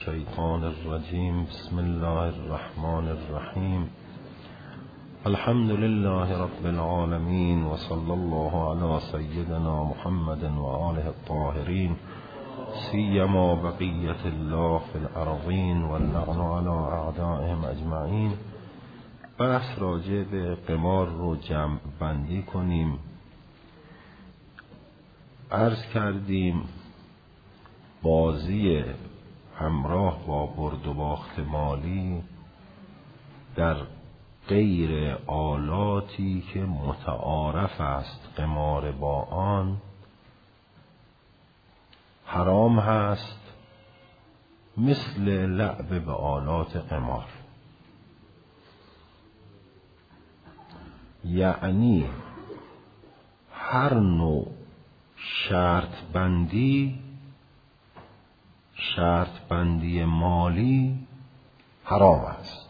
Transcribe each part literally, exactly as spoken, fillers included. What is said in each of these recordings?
الشيطان الرجيم. بسم الله الرحمن الرحيم. الحمد لله رب العالمين، وصلى الله على سيدنا محمد وآله الطاهرين، سيما بقية الله في الأرضين، واللعن على أعدائهم أجمعين. بحث راجع به قمار رو جمع بندی کنیم. عرض کردیم بازی همراه با برد و باخت مالی در غیر آلاتی که متعارف است قمار با آن حرام هست، مثل لعب به آلات قمار. یعنی هر نوع شرط بندی شرط بندی مالی حرام است.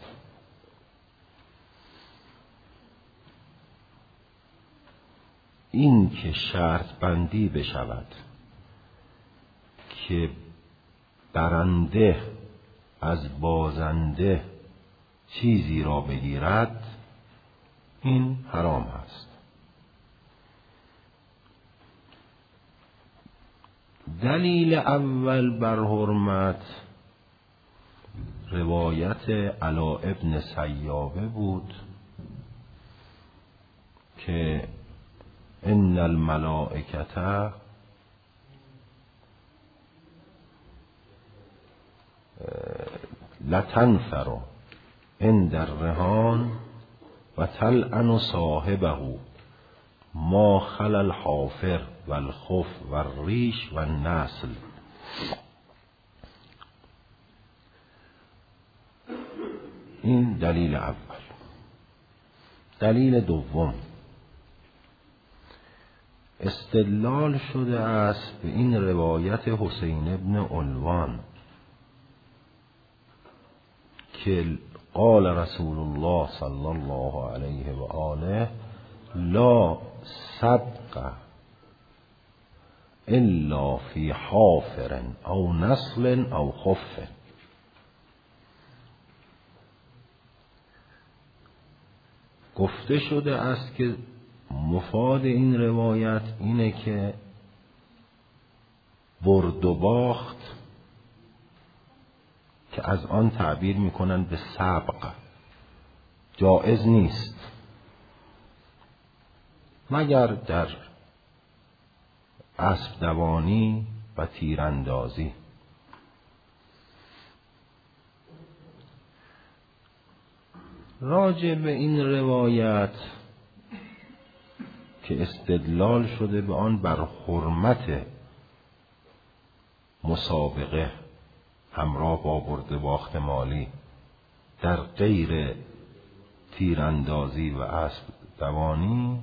این که شرط بندی بشود که برنده از بازنده چیزی را بگیرد، این حرام است. دلیل اول بر حرمت روایت علا ابن سیابه بود که ان الملائکة لتنفر عند الرهان و تلعن صاحبه ما خلا الحافر و الخف و الریش و النسل. این دلیل اول. دلیل دوم، استدلال شده است به این روایت حسین ابن علوان که قال رسول الله صلی الله علیه و آله لا صدق الا فی حافر او نسل او خف. گفته شده است که مفاد این روایت اینه که برد و باخت که از آن تعبیر میکنن به سبق جائز نیست مگر در اسب دوانی و تیراندازی. راجع به این روایت که استدلال شده به آن بر حرمت مسابقه همراه با برد باخت مالی در غیر تیراندازی و اسب دوانی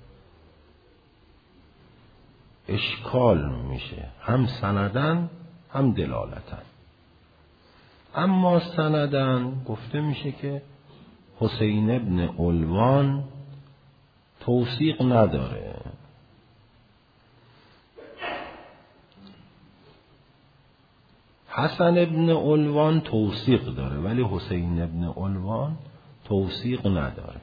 اشکال میشه، هم سندن هم دلالتن. اما سندن گفته میشه که حسین ابن علوان توثیق نداره. حسن ابن علوان توثیق داره ولی حسین ابن علوان توثیق نداره.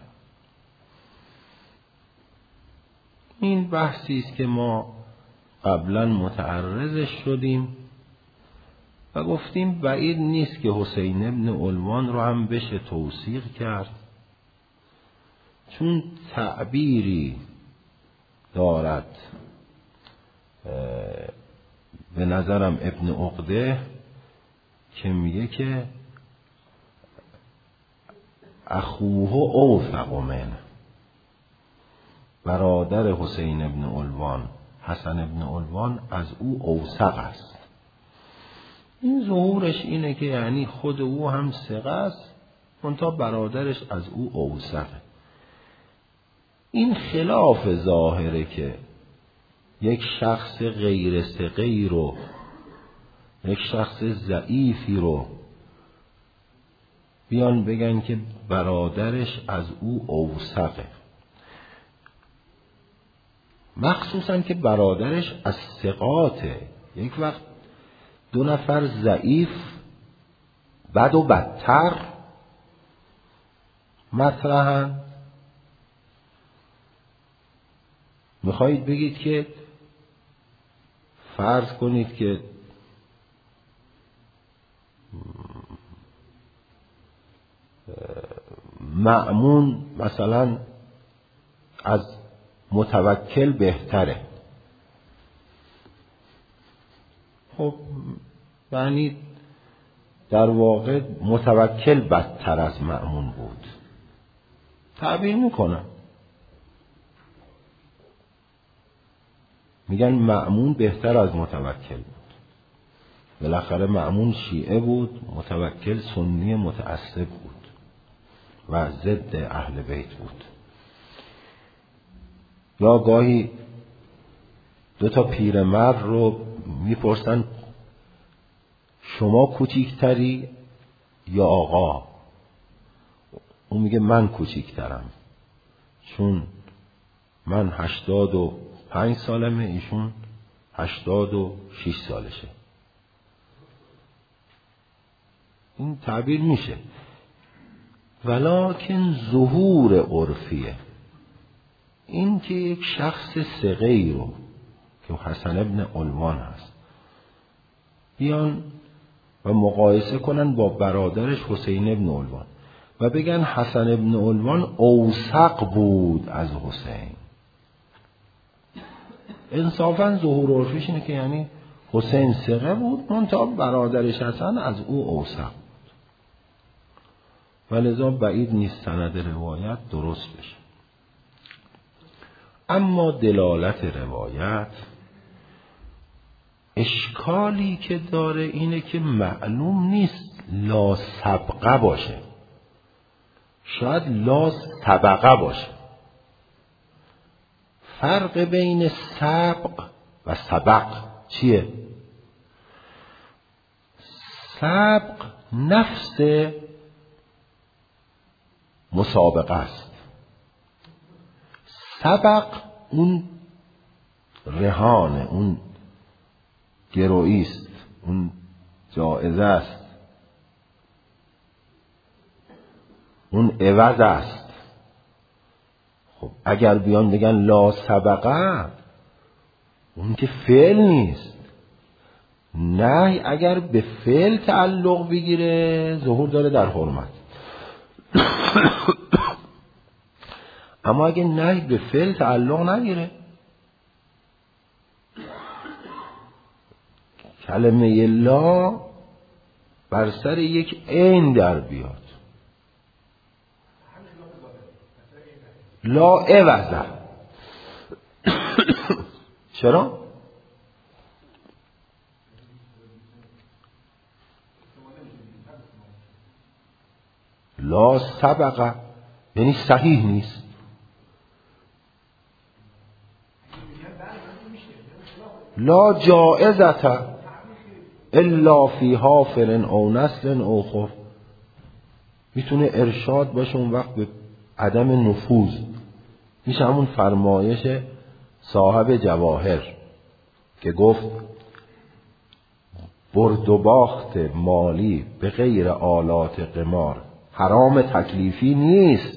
این بحثی است که ما قبلا متعرضش شدیم و گفتیم بعید نیست که حسین ابن علوان رو هم بشه توثیق کرد، چون تعبیری دارد به نظرم ابن عقده که میگه که اخوه اوثق منه، برادر حسین ابن علوان حسن ابن علوان از او اوثق است. این ظهورش اینه که یعنی خود او هم ثقه است منتها برادرش از او اوثقه. این خلاف ظاهره که یک شخص غیر ثقه‌ای رو، یک شخص ضعیفی رو بیان بگن که برادرش از او اوثقه، مخصوصا که برادرش از ثقاته. یک وقت دو نفر ضعیف بد و بدتر مطرحن. میخواهید بگید که فرض کنید که مأمون مثلا از متوکل بهتره. خب یعنی در واقع متوکل بدتر از مأمون بود. تعبیر میکنم، میگن مأمون بهتر از متوکل بود. بالاخره مأمون شیعه بود، متوکل سنی متعصب بود و ضد اهل بیت بود. یا گاهی دو تا پیرمرد رو میپرسن شما کوچیکتری یا آقا؟ اون میگه من کوچیکترم، چون من هشتاد و پنج سالمه، ایشون هشتاد و شیش سالشه. این تعبیر میشه، ولکن ظهور عرفیه. این که یک شخص ثقه‌ای رو که حسن ابن علوان هست بیان و مقایسه کنن با برادرش حسین ابن علوان و بگن حسن ابن علوان اوثق بود از حسین. انصافاً ظهور عرفیش اینه که یعنی حسین ثقه بود، منتها برادرش حسن از او اوثق بود و لذا بعید نیست سند روایت درست بشه. اما دلالت روایت اشکالی که داره اینه که معلوم نیست لا سبقه باشه، شاید لا سبقه باشه. فرق بین سبق و سبق چیه؟ سبق نفس مسابقه است، سبق اون رهانه، اون گرویی است، اون جایزه است، اون عوض است. خب اگر بیان بگن لا سبقه، اون که فعل نیست. نه، اگر به فعل تعلق بگیره ظهور داره در حرمت. اما اگه نه به فعل تعلق نگیره، کلمه لا بر سر یک عین در بیاد، لا عوضه. چرا؟ لا سبقه یعنی صحیح نیست. لا جائزته الا فی حافر او نسل او خف. میتونه ارشاد باشه اون وقت به عدم نفوذ. میشه همون فرمایش صاحب جواهر که گفت برد و باخت مالی به غیر آلات قمار حرام تکلیفی نیست،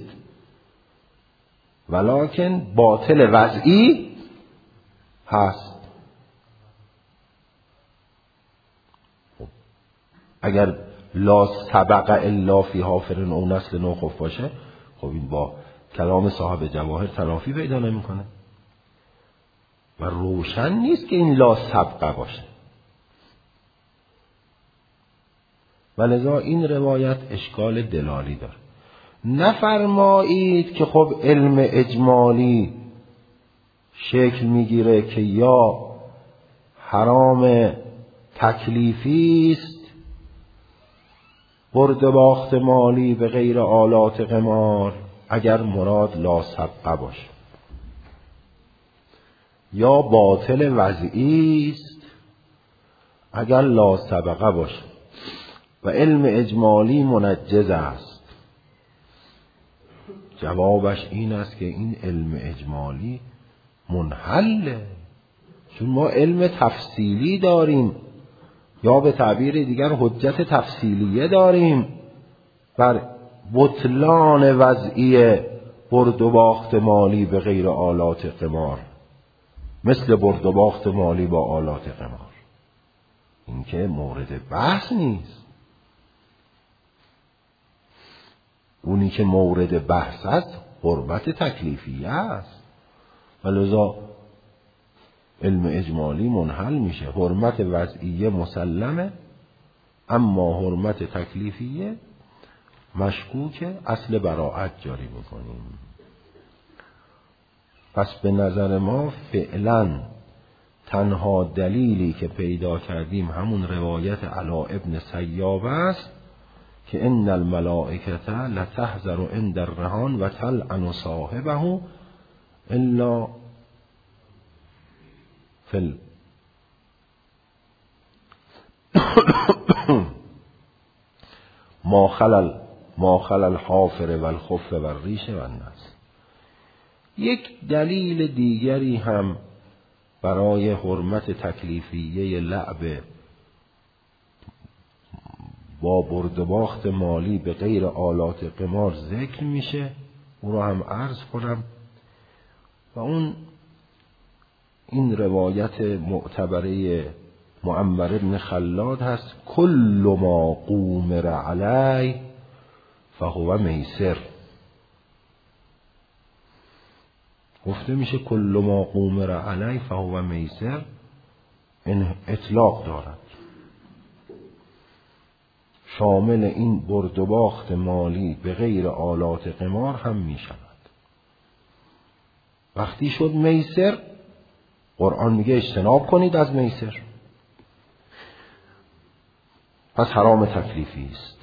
ولکن باطل وضعی هست. اگر لا سبق الا فی حافر او نسل او خف باشه، خب این با کلام صاحب جواهر تلافی پیدا نمیکنه و روشن نیست که این لا سبقه باشه. ولذا این روایت اشکال دلالی داره. نفرمایید که خب علم اجمالی شکل میگیره که یا حرام تکلیفی است، برد باخت مالی به غیر آلات قمار، اگر مراد لا سبقه باشه، یا باطل وضعی است اگر لا سبقه باشه و علم اجمالی منجز است. جوابش این است که این علم اجمالی منحله، چون ما علم تفصیلی داریم یا به تعبیر دیگر حجت تفصیلیه داریم بر بطلان وضعی برد و باخت مالی به غیر آلات قمار، مثل برد و باخت مالی با آلات قمار. این که مورد بحث نیست. اونی که مورد بحث است حرمت تکلیفیه است و لذا علم اجمالی منحل میشه. حرمت وضعیه مسلمه، اما حرمت تکلیفیه مشکوکه، اصل براءت جاری میکنیم. پس به نظر ما فعلا تنها دلیلی که پیدا کردیم همون روایت علا ابن سیاب است که ان الملائکه لتحذر عند الرهان و تلعن صاحبه الا فل ما خلل ما خلل حافر و الخف و الریش و النس. یک دلیل دیگری هم برای حرمت تکلیفیه لعب با برد و باخت مالی به غیر آلات قمار ذکر میشه، او رو هم عرض کنم. و اون این روایت معتبره معمر ابن خلاد هست: کل ما قومر علی فهو میسر. گفته میشه کل ما قومر علی فهو میسر، این اطلاق دارد، شامل این برد و باخت مالی به غیر آلات قمار هم میشود. وقتی شد میسر، قرآن میگه اجتناب کنید از میسر، پس حرام تکلیفی است.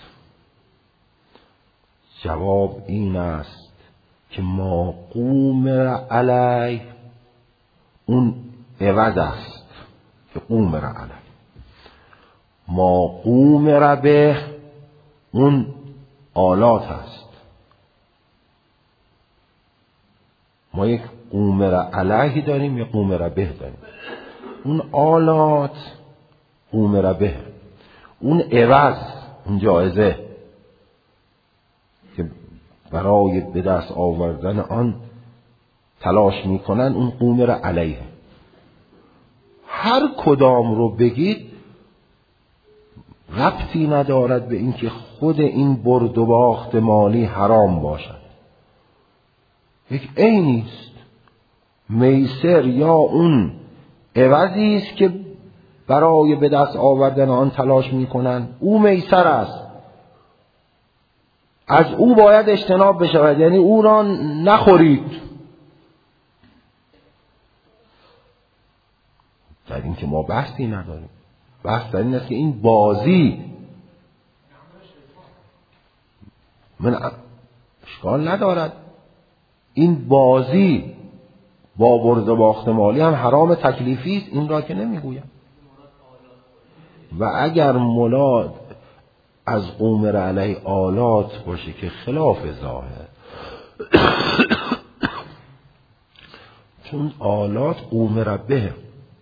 جواب این است که ما قومر علی اون عوض است که قومر علی، ما قومر به اون آلات است. ما یک قومر علیه داریم، یک قومر به داریم. اون آلات قومر به، اون عوض، اون جایزه که برای به دست آوردن آن تلاش میکنن، اون قومر علیه. هر کدام رو بگید ربطی ندارد به اینکه خود این برد و باخت مالی حرام باشد. یک عینی است. میسر یا اون عوضی است که برای به دست آوردن آن تلاش میکنن، او میسر است، از او باید اجتناب بشود، یعنی او را نخورید. در این که ما بحثی نداریم. بحث در این است که این بازی من اشکال ندارد، این بازی با برد و باخت مالی هم حرام تکلیفی است، این را که نمیگویم. و اگر مراد از قومر علی آلات باشه که خلاف ظاهر، چون آلات قومر به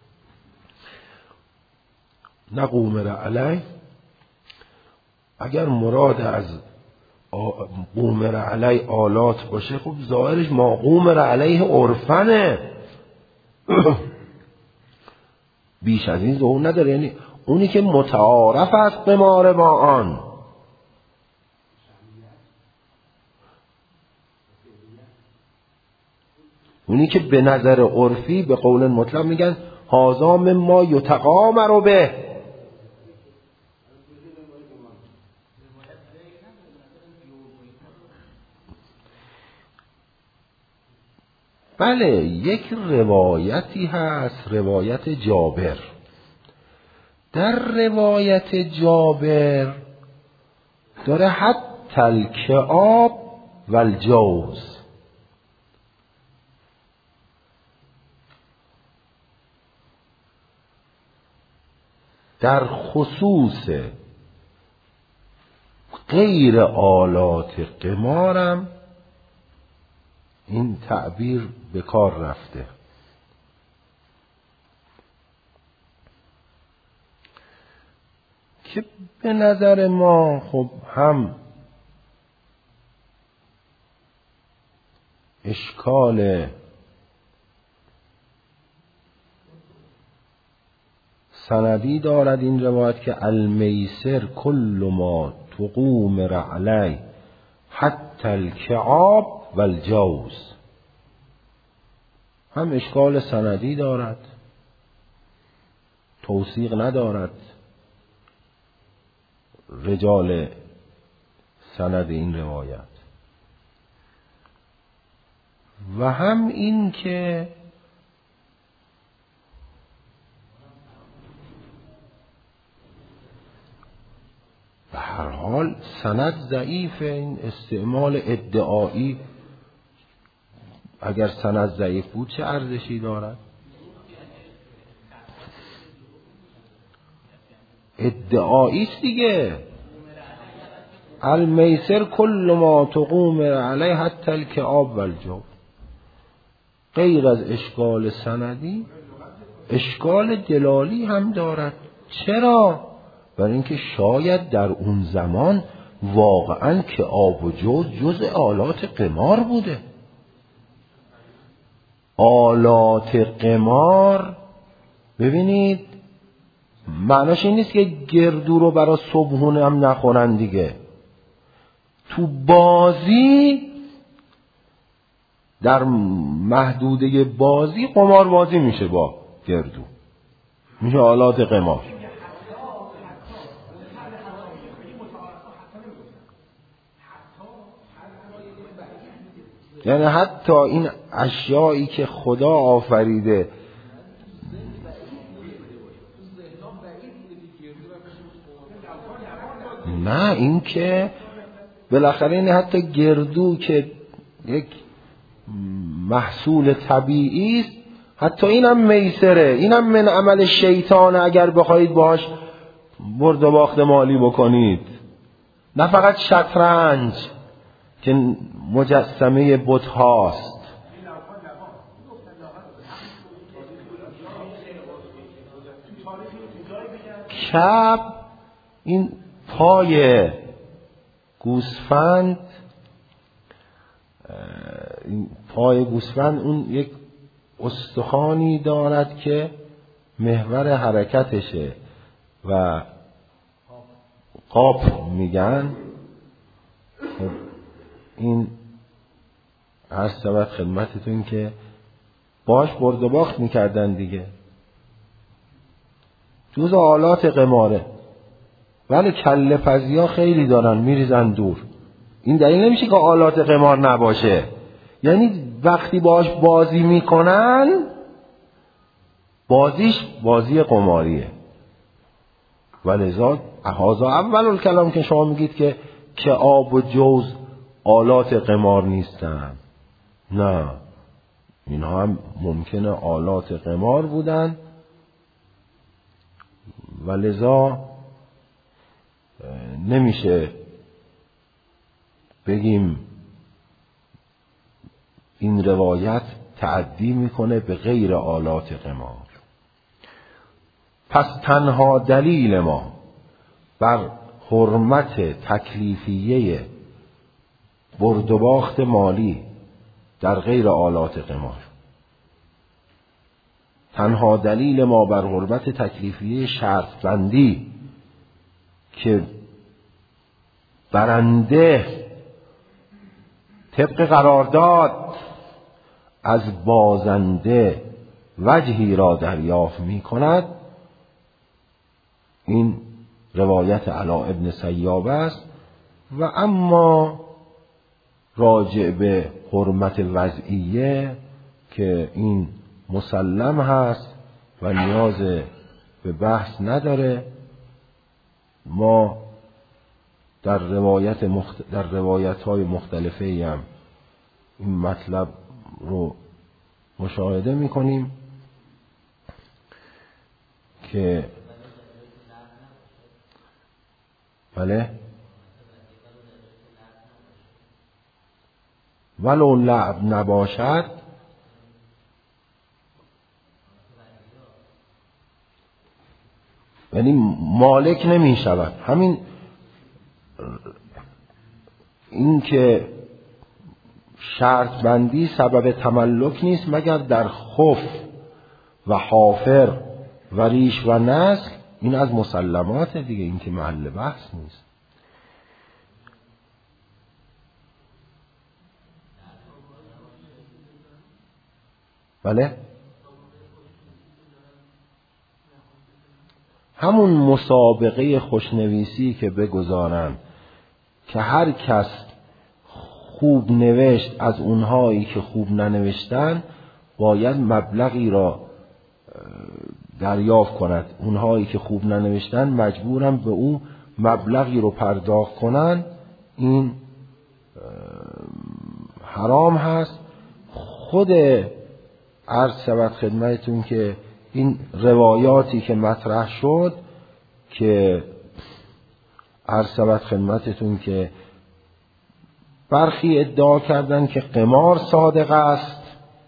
نه قومر علی، اگر مراد از قومر علی آلات باشه، خب ظاهرش ما قومر علیه عرفنه، بیش از این ظهور نداره. یعنی اونی که متعارف است قمار با آن، اونی که به نظر عرفی به قول مطلق میگن هذا مما یتقامر به، بله. یک روایتی هست، روایت جابر. در روایت جابر داره حتی الکعاب و الجوز، در خصوص غیر آلات قمارم این تعبیر به کار رفته. که به نظر ما خب هم اشکال سندی دارد این روایت که المیسر کل ما تقوم علی حتی الکعاب و الجوز، هم اشکال سندی دارد، توثیق ندارد رجال سند این روایت، و هم این که به هر حال سند ضعیف. این استعمال ادعایی اگر سند ضعیف بود چه ارزشی دارد؟ ادعایی است دیگه. المیسر کل ما تقوم علیه حتی الکعاب و الجوف. غیر از اشکال سندی اشکال دلالی هم دارد. چرا؟ برای اینکه شاید در اون زمان واقعا کعاب و جوز جز آلات قمار بوده. آلات قمار ببینید معناش این نیست که گردو رو برای صبحونه هم نخورن دیگه. تو بازی در محدوده بازی قمار بازی میشه با گردو، میشه آلات قمار. یعنی حتی این اشیایی که خدا آفریده نه، این که بالاخره این حتی گردو که یک محصول طبیعی است، حتی اینم میسره، اینم من عمل شیطان اگر بخواید باش برد و باخت مالی بکنید. نه فقط شطرنج که مجسمه بت هاست. کعب این پای گوسفند، این پای گوسفند اون یک استخوانی دارد که محور حرکتشه و قاپ میگن. خب این عرض شود خدمتتون که باش برد و باخت میکردن دیگه، جز آلات قماره. ولی کله پزیا خیلی دارن میریزن دور. این دلیل نمیشه که آلات قمار نباشه. یعنی وقتی باش بازی میکنن بازیش بازی قماریه. ولذا هذا اول الکلام که شما میگید که کعاب و جوز آلات قمار نیستن. نه، اینها هم ممکنه آلات قمار بودن. ولذا نمیشه بگیم این روایت تعدی میکنه به غیر آلات قمار. پس تنها دلیل ما بر حرمت تکلیفیه برد و باخت مالی در غیر آلات قمار، تنها دلیل ما بر حرمت تکلیفیه شرط بندی که برنده طبق قرارداد از بازنده وجهی را دریافت می کند، این روایت علا ابن سیابه است. و اما راجع به حرمت وضعیه که این مسلم هست و نیاز به بحث نداره، ما در روایت مخت... در روایت های مختلفه هم این مطلب رو مشاهده می کنیم که بله ولو لعب نباشد یعنی مالک نمی شود. همین این که شرط بندی سبب تملک نیست مگر در خف و حافر و ریش و نسل، این از مسلمات دیگه، این که محل بحث نیست. بله، همون مسابقه خوشنویسی که بگذارن که هر کس خوب نوشت از اونهایی که خوب ننوشتن باید مبلغی را دریافت کند، اونهایی که خوب ننوشتن مجبورن به اون مبلغی رو پرداخت کنن، این حرام هست. خود عرض شود خدمتتون که این روایاتی که مطرح شد که عرض شود خدمتتون که برخی ادعا کردن که قمار صادق است،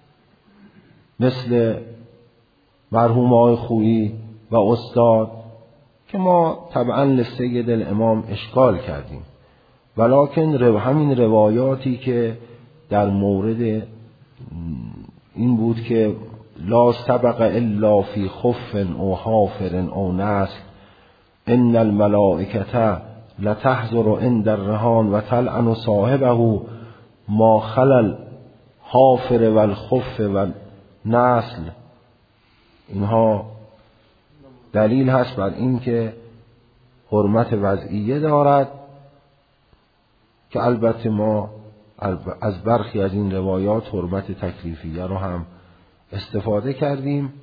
مثل مرحوم آقای خویی و استاد، که ما طبعا لسید الامام اشکال کردیم، ولکن رو همین روایاتی که در مورد این بود که لا سبق الا فی خف او حافر او نسل، ان الملائکه لتحضر عند الرهان و تلعن صاحبه ما خلل حافر و الخف و نسل، اینها دلیل هست بر این که حرمت وضعیه دارد، که البته ما از برخی از این روایات حرمت تکلیفیه رو هم استفاده کردیم.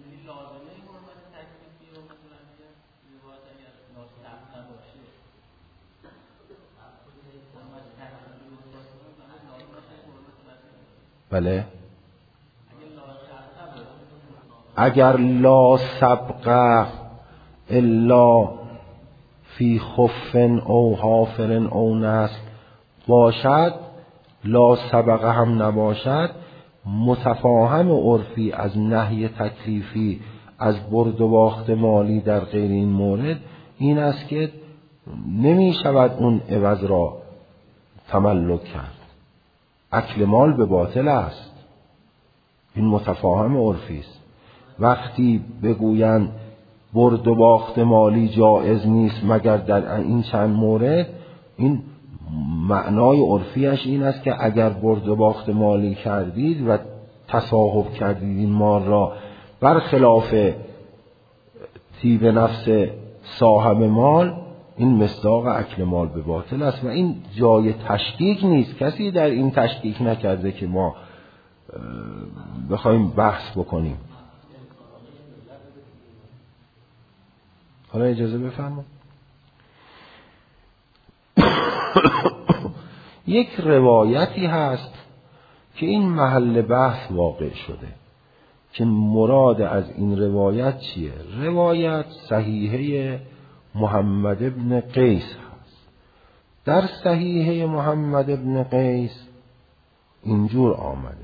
بله، اگر لا سبق الا فی خف او حافر او نسل باشد، لا سبق هم نباشد، متفاهم عرفی از نهی تکلیفی از برد و باخت مالی در غیر این مورد این است که نمی شود اون عوض را تملک کرد. اکل مال به باطل است، این متفاهم عرفی است. وقتی بگویند برد و باخت مالی جایز نیست مگر در این چند مورد، این معنای عرفیش این است که اگر برد و باخت مالی کردید و تصاحب کردید این مال را برخلاف طیب نفس صاحب مال، این مصداق اکل مال به باطل است و این جای تشکیک نیست. کسی در این تشکیک نکرده که ما بخوایم بحث بکنیم. حالا اجازه بفرمایید. یک روایتی هست که این محل بحث واقع شده که مراد از این روایت چیه؟ روایت صحیحه محمد ابن قیس هست. در صحیحه محمد ابن قیس اینجور آمده: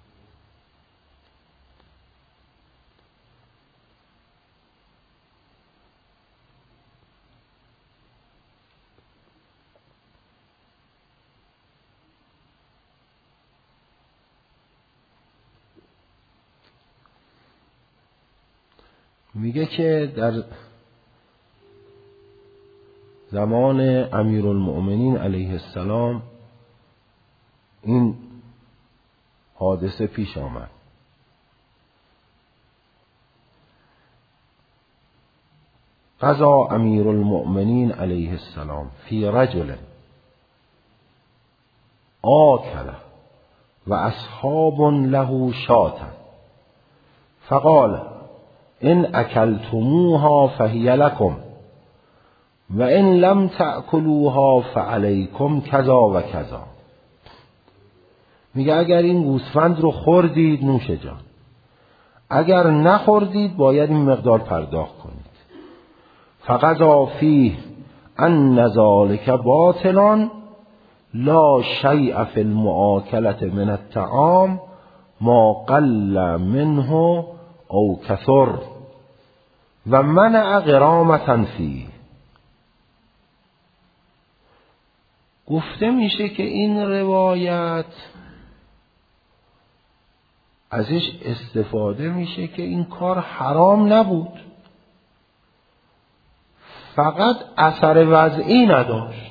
میگه که در زمان امیرالمؤمنین علیه السلام این حادثه پیش آمد. قضا امیرالمؤمنین علیه السلام فی رجل آکل و اصحاب له شاة فقال ان اکلتموها فهی لکم و ان لم تأکلوها فعلیکم کذا و کذا. میگه اگر این گوسفند رو خوردید نوش جان، اگر نخوردید باید این مقدار پرداخت کنید. فقضا فیه ان ذلک باطل لا شیء فی المؤاکلة من الطعام ما قل منه او کثر و منع غرامة فی. گفته میشه که این روایت ازش استفاده میشه که این کار حرام نبود، فقط اثر وضعی نداشت،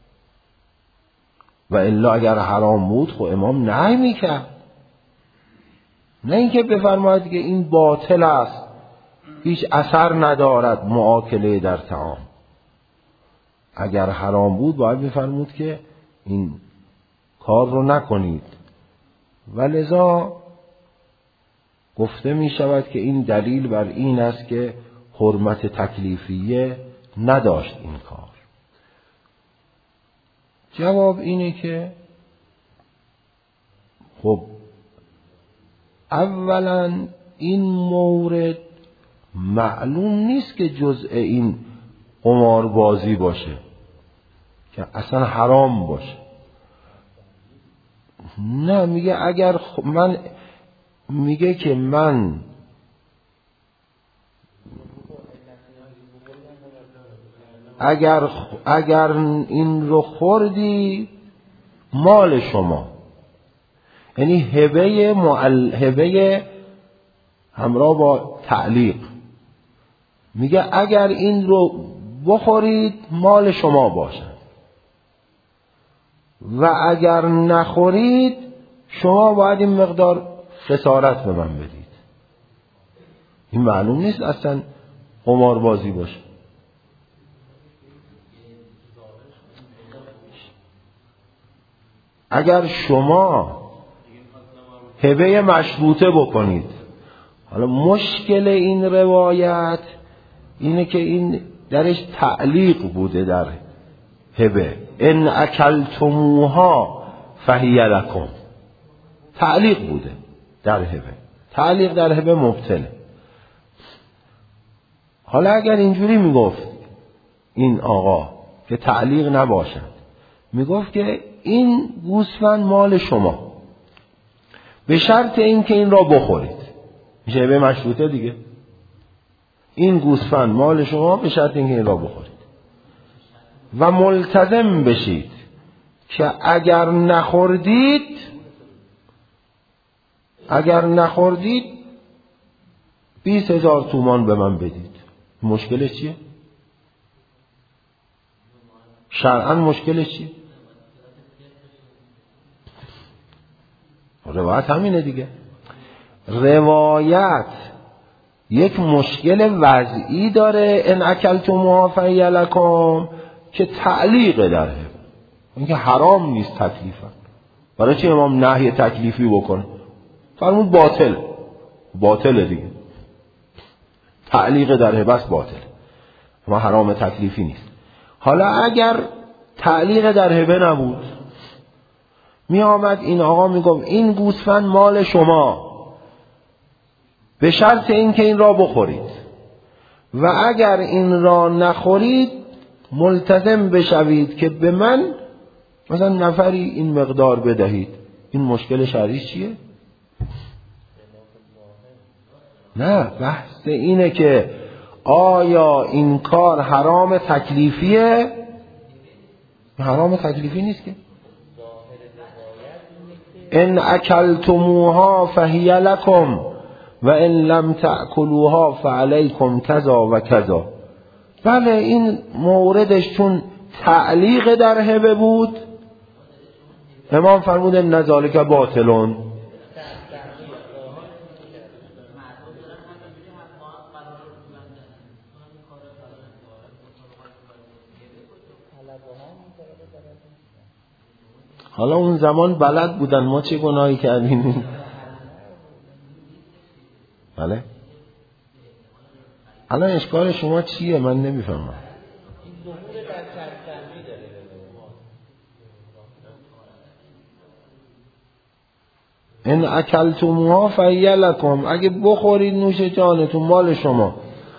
و الا اگر حرام بود خب امام نهی میکرد، نه اینکه بفرماید که این باطل است، هیچ اثر ندارد مؤاکله در طعام. اگر حرام بود باید بفرمود که این کار رو نکنید. ولذا گفته می شود که این دلیل بر این است که حرمت تکلیفیه نداشت این کار. جواب اینه که خب اولا این مورد معلوم نیست که جزء این قماربازی باشه که اصلا حرام باشه. نه، میگه اگر من میگه که من اگر اگر این رو خوردی مال شما، یعنی هبه معل... هبه همراه با تعلیق. میگه اگر این رو بخورید مال شما باشد و اگر نخورید شما باید این مقدار خسارت به من بدید. این معلوم نیست اصلا قماربازی باشه. اگر شما هبه مشروطه بکنید، حالا مشکل این روایت اینه که این درش تعلیق بوده در هبه، ان اکلتموها فهی لکم، تعلیق بوده در هبه. تعلیق در هبه مبطله. حالا اگر اینجوری میگفت این آقا که تعلیق نباشد، میگفت که این گوسفند مال شما به شرط این که این را بخورید، میشه هبه مشروطه دیگه. این گوسفند مال شما به شرط این که این را بخورید و ملتزم بشید که اگر نخوردید اگر نخوردید بیست هزار تومان به من بدید. مشکلش چیه؟ شرعاً مشکلش چیه؟ روایت همینه دیگه. روایت یک مشکل وضعی داره، ان اکلتموها فهی لکم، که تعلیق در هبه، اینکه حرام نیست تکلیفا. برای چه امام نهی تکلیفی بکنه؟ فرمود باطل، باطله دیگه. تعلیق در هبه است باطل، اما حرام تکلیفی نیست. حالا اگر تعلیق در هبه نبود، می آمد این آقا می گفت این گوسفند مال شما به شرط اینکه این را بخورید و اگر این را نخورید ملتزم بشوید که به من مثلا نفری این مقدار بدهید. این مشکل شرعی چیه؟ نه، بحث اینه که آیا این کار حرام تکلیفیه؟ حرام تکلیفی نیست که. ان اکلتموها فهی لکم و ان لم تأکلوها فعلیکم کذا و کذا. بله این موردش چون تعلیق در هبه بود، امام فرمود ان ذالک باطلون. حالا اون زمان بلد بودن، ما چه گناهی کردیم؟ بله. الان اشکال شما چیه؟ من نمیفهمم. ان اکلتموها فهی لکم، اگه بخورید نوش جانتون، مال شما.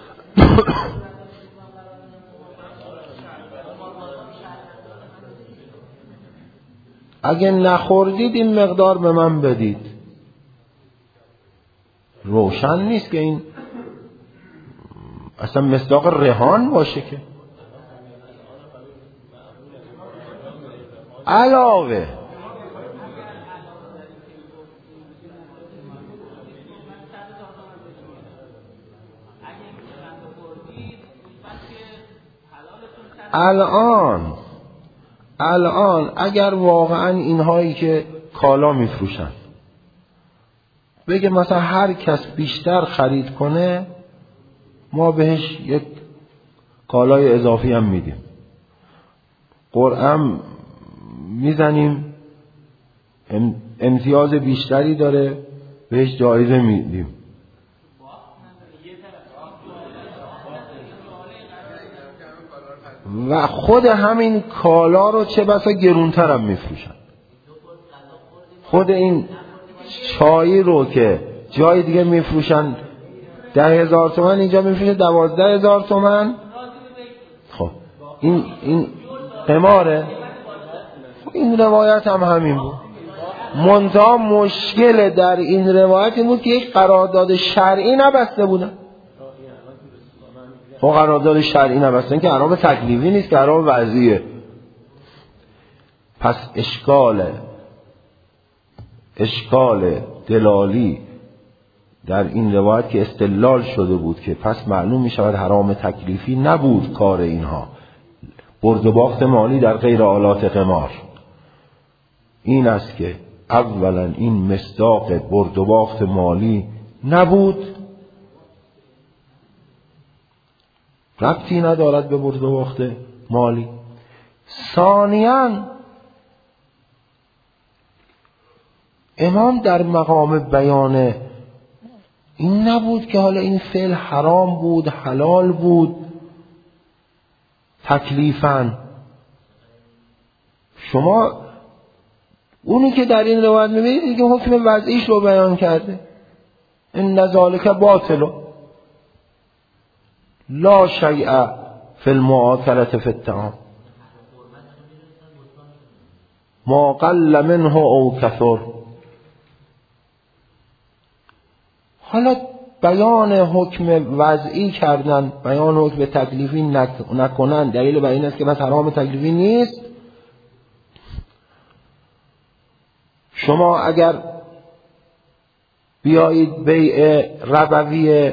اگه نخوردید این مقدار به من بدید. روشن نیست که این اصلا مصداق رهان باشه که علاوه الان الان اگر واقعا اینهایی که کالا میفروشن بگه مثلا هر کس بیشتر خرید کنه ما بهش یک کالای اضافی هم میدیم، قرعه میزنیم، امتیاز بیشتری داره، بهش جایزه میدیم. و خود همین کالا رو چه بسا گرونتر هم میفروشن. خود این چای رو که جای دیگه میفروشن ده هزار تومن، اینجا میفروشه دوازده هزار تومن. خب این این قماره. این روایت هم همین بود. منتها مشکل در این روایت این بود که یک قرارداد شرعی نبسته بودن. خب قرارداد شرعی نبستن که حرام تکلیفی نیست، که حرام وضعیه. پس اشکال اشکال دلالی در این روایت که استدلال شده بود که پس معلوم می شود حرام تکلیفی نبود کار اینها، برد و باخت مالی در غیر آلات قمار، این است که اولا این مصداق برد و باخت مالی نبود، ربطی ندارد به برد و باخت مالی. ثانیاً امام در مقام بیان این نبود که حالا این فعل حرام بود حلال بود تکلیفاً. شما اونی که در این روایت میبینید دیگه حکم وضعیش رو بیان کرده، ان ذالک باطل لا شیء فی المآکلة فی الطعام ما قل منه او کثر. حالا بیان حکم وضعی کردن، بیان حکم تکلیفی نکنن، دلیل بر این است که بس حرام تکلیفی نیست. شما اگر بیایید بیع ربوی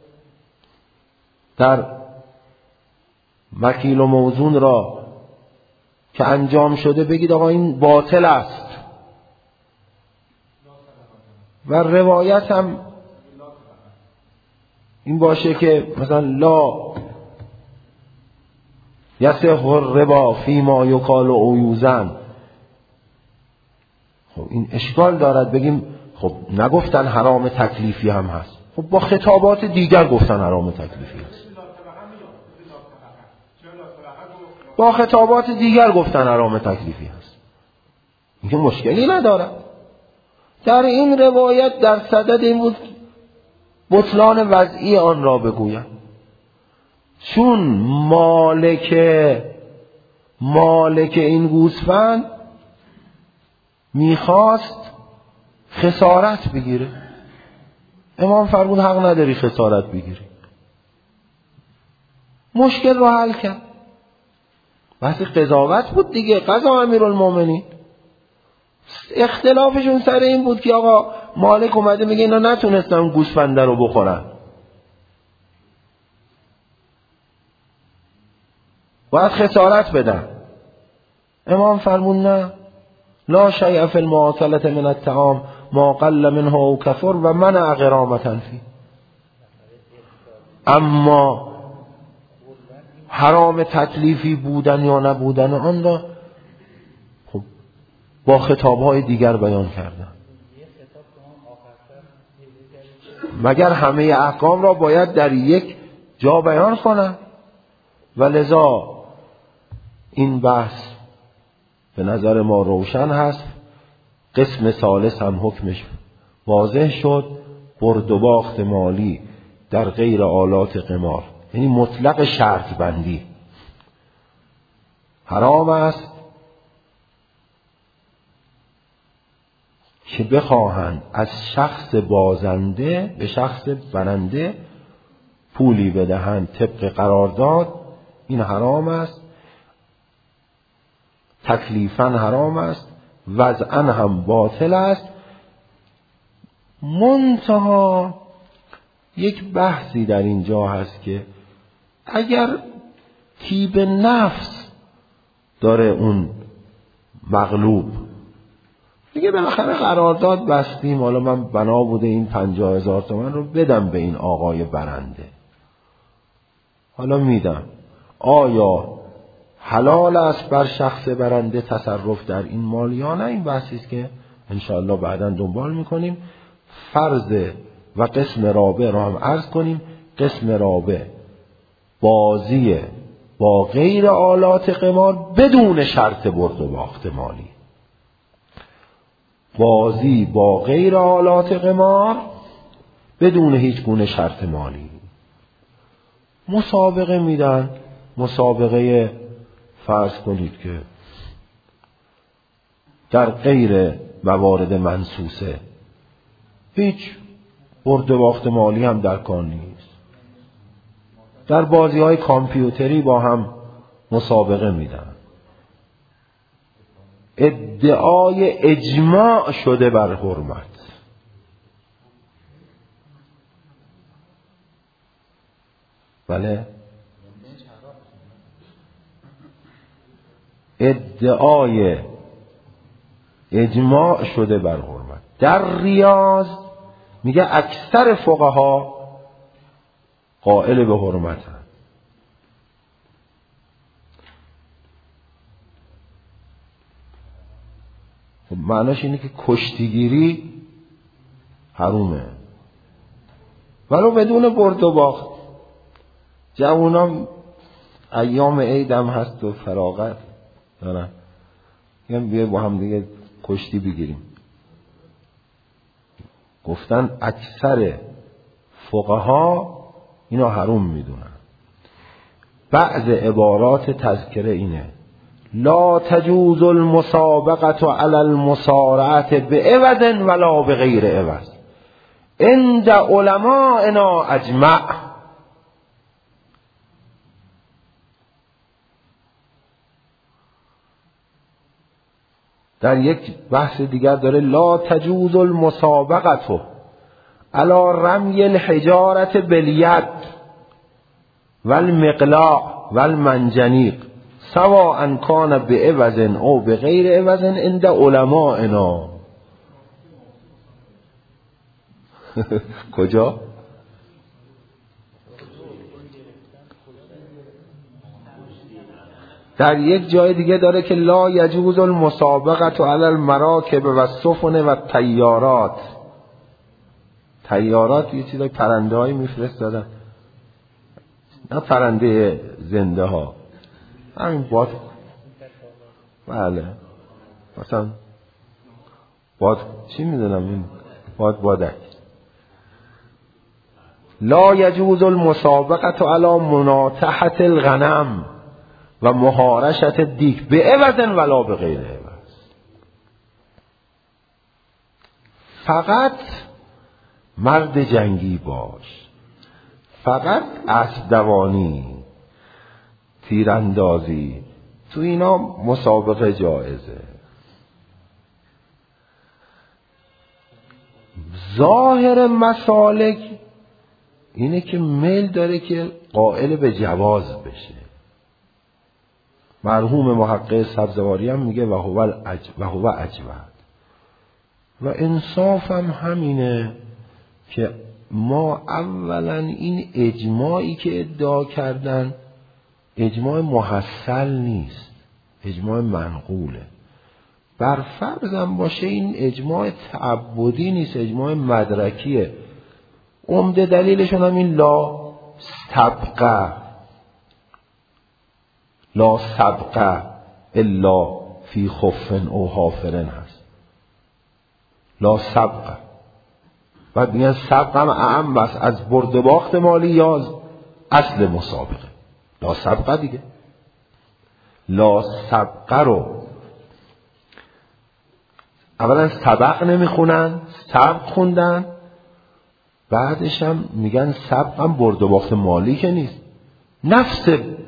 در مکیل و موزون را که انجام شده بگید آقا این باطل است، و روایت هم این باشه که مثلا لا یصح الربا فیما یقال او یوزن، خب این اشکال دارد. بگیم خب نگفتن حرام تکلیفی هم هست، خب با خطابات دیگر گفتن حرام تکلیفی هست، با خطابات دیگر گفتن حرام تکلیفی هست، این مشکلی ندارد. در این روایت در صدد این بود بطلان وضعی آن را بگویم، چون مالک مالک این گوسفند میخواست خسارت بگیره، امام فرمود حق نداری خسارت بگیری، مشکل رو حل کرد. بحث قضاوت بود دیگه، قضا امیرالمومنین. اختلافشون سر این بود که آقا مالک اومده میگه اینا نتونستن گوسفنده رو بخورن، باید خسارت بدن. امام فرمود نه، لا شیء فی المآکلة من الطعام ما قل منه او کثر و منع غرامة فیه. اما حرام تکلیفی بودن یا نبودن آن را خب با خطابهای دیگر بیان کردن. مگر همه احکام را باید در یک جا بیان کنن؟ و لذا این بحث به نظر ما روشن هست. قسم ثالث هم حکمش واضح شد، برد و باخت مالی در غیر آلات قمار، یعنی مطلق شرط بندی حرام است که بخواهند از شخص بازنده به شخص برنده پولی بدهند طبق قرارداد، این حرام است، تکلیفاً حرام است، وضعاً هم باطل است. منتها یک بحثی در اینجا هست که اگر طیب نفس داره اون مغلوب، دیگه بالاخره قرارداد بستیم، حالا من بنا بوده این پنجاه هزار تومن رو بدم به این آقای برنده، حالا میدم. آیا حلال است بر شخص برنده تصرف در این مال یا نه؟ این بحثی است که انشاءالله بعداً دنبال میکنیم. فرض و قسم رابع رو هم عرض کنیم. قسم رابع بازی با غیر آلات قمار بدون شرط برد و باخت مالی. بازی با غیر آلات قمار بدون هیچ گونه شرط مالی. مسابقه میدن، مسابقه فرض کنید که در غیر موارد منصوصه هیچ برد و باخت مالی هم در کار نیست. در بازی های کامپیوتری با هم مسابقه میدن، ادعای اجماع شده بر حرمت. بله، ادعای اجماع شده بر حرمت. در ریاض میگه اکثر فقها قائل به حرمت هست. خب معناش اینه که کشتیگیری حرومه، ولو بدون برد و باخت. جوانان ایام عید هم هست و فراغت دارن، میگن بیا با هم دیگه کشتی بگیریم. گفتن اکثر فقها اینو حروم میدونن. بعض عبارات تذکره اینه: لا تجوز المسابقة علی المصارعة بعوض ولا بغیر عوض عند علمائنا اجمع. در یک بحث دیگر داره لا تجوز المسابقة علی رمی الحجارة بالید والمقلاع والمنجنیق سواء کان بعوض او بغیر عوض عند علمائنا. کجا؟ در یک جای دیگه داره که لا یجوز المسابقة علی المراکب و السفن و الطیارات. طیارات یه چیزای پرنده هایی میفرستادن، نه پرنده زنده ها، همین باد. بله مثلا باد چی میدونم، این باد بادک. لا یجوز المسابقة علی مناطحة الغنم و مهارشت دیک بعوض ولا بغیر عوض. فقط مرد جنگی باش، فقط اسب دوانی، تیراندازی، تو اینا مسابقه جایزه. ظاهر مسالک اینه که میل داره که قائل به جواز بشه. مرحوم محقق سبزواری هم میگه و هو الأج... و هو اجود. و انصاف هم همینه که ما اولا این اجماعی که ادعا کردن اجماع محصل نیست، اجماع منقوله. بر فرضم باشه این اجماع تعبدی نیست، اجماع مدرکیه. عمده دلیلشون هم این لا سبقه لا سبقه الا فی خف او حافرن هست. لا سبقه، بعد میگن سبقه هم اعم بس از برد باخت مالی یا اصل مسابقه. لا سبقه دیگه، لا سبقه رو اولا سبق نمیخونن، سبق خوندن، بعدش هم میگن سبق هم برد و باخت مالی که نیست، نفس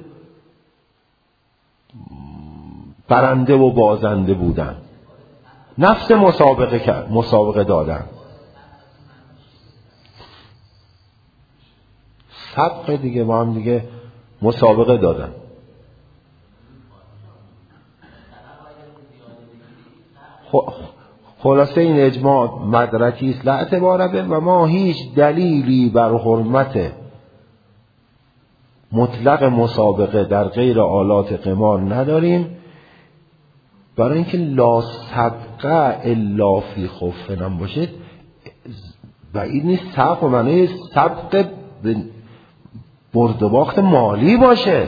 برنده و بازنده بودن، نفس مسابقه کرد، مسابقه دادن. سبق دیگه با هم دیگه مسابقه دادن. خلاصه این اجماع مدرکی است لا اعتبار به و ما هیچ دلیلی بر حرمت مطلق مسابقه در غیر آلات قمار نداریم، برای اینکه لا سبقه الا فی خفنم باشه بعید نیست سبق و معنی سبق برد و باخت مالی باشه.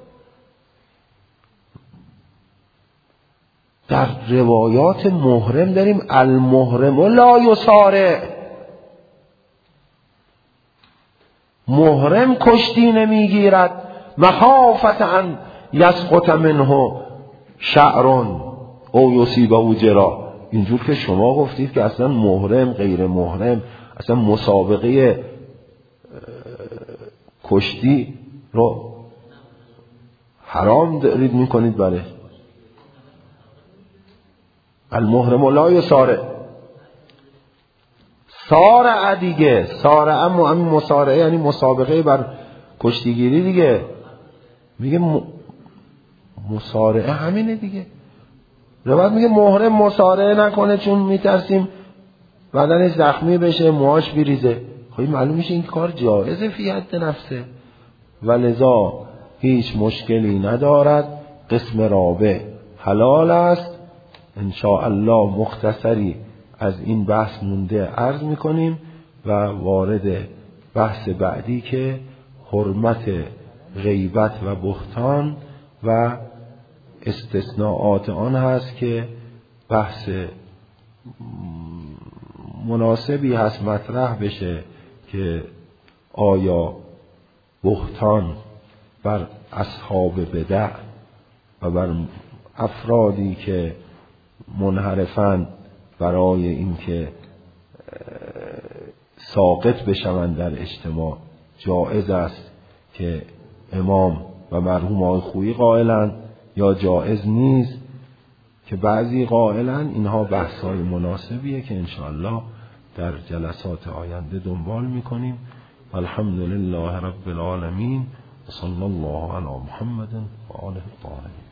در روایات محرم داریم المحرم لا یسارع، محرم کشتی نمیگیرد مخافت ان یسقط منه شعر او یصیبه جراح. اینجور که شما گفتید که اصلا محرم غیر محرم اصلا مسابقه کشتی رو حرام دارید میکنید. بله المحرم لا یسارع، سارع دیگه، سارع اما همین مسارعه یعنی مسابقه بر کشتیگیری دیگه، میگه م... مسارعه همینه دیگه. روایت میگه محرم مسارعه نکنه چون میترسیم بدنش زخمی بشه موهاش بریزه. خب معلوم میشه این کار جایزه فی حد نفسه و لذا هیچ مشکلی ندارد. قسم رابع حلال است. ان شاء الله مختصری از این بحث مونده عرض میکنیم و وارد بحث بعدی که حرمت غیبت و بهتان و استثناءات آن هست که بحث مناسبی هست مطرح بشه که آیا بهتان بر اصحاب بدع و بر افرادی که منحرفن برای اینکه ساقط بشوند در اجتماع جائز است که امام و مرحوم آقای خویی قائلن یا جائز نیست که بعضی قائلن. اینها بحث‌های مناسبیه که انشاءالله در جلسات آینده دنبال میکنیم. الحمدلله رب العالمین و صلی الله علی محمد و آله الطاهرین.